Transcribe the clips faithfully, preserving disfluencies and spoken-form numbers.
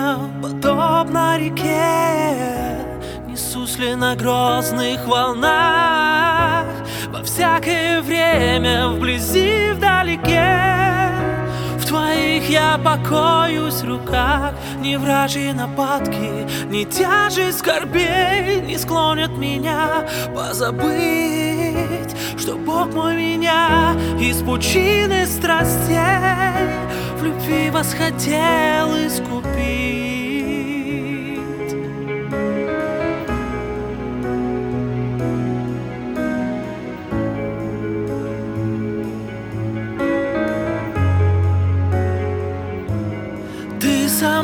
время, подобно реке, несусь ли на грозных волнах, во всякое время, вблизи, вдалеке. В твоих я покоюсь руках. Ни вражьи нападки, ни тяжесть скорбей не склонят меня позабыть, что Бог мой меня из пучины страстей в любви восхотел искупить. Ты со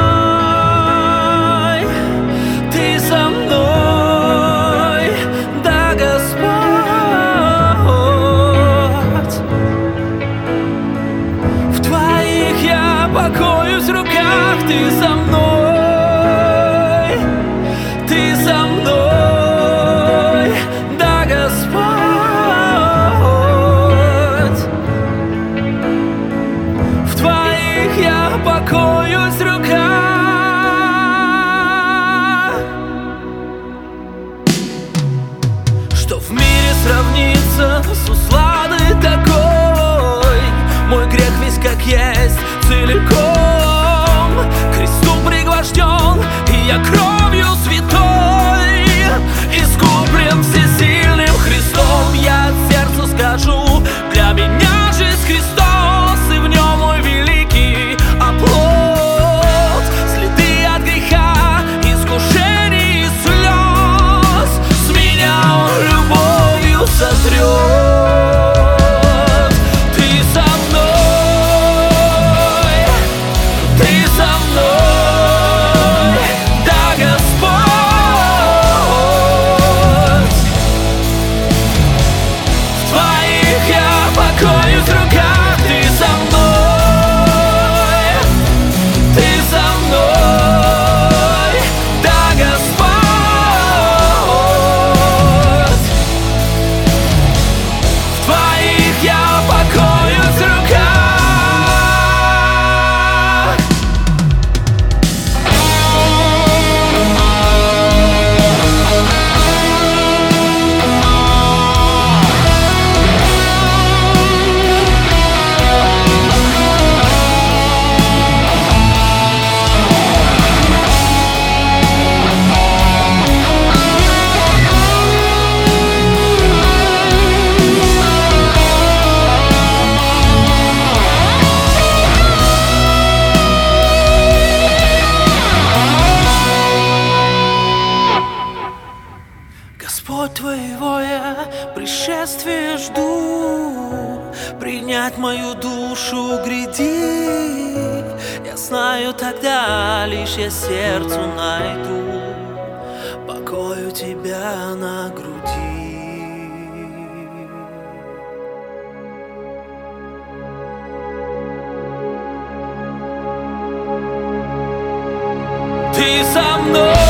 мной, ты со мной, да, Господь. В твоих я покоюсь в руках. Ты со мной, ты со мной, да, Господь. В твоих я покоюсь в руках. Что в мире сравнится с усладой такой? Мой грех весь как есть целиком к кресту пригвожден, и я кровью святой искуплен всесильным Христом. Я от сердца скажу: для меня жизнь Христос, и в нем мой великий оплот. Следы от греха, искушений и слез с меня он любовью сотрет. Ты со мной, ты со мной, да, Господь. В твоих я покоюсь в руках. Ты со мной, ты со мной, да, Господь. В твоих я покоюсь в руках. Господь, твоего я пришествия жду, принять мою душу гряди. Я знаю, тогда лишь я сердцу найду покой у тебя на груди. Ты со мной.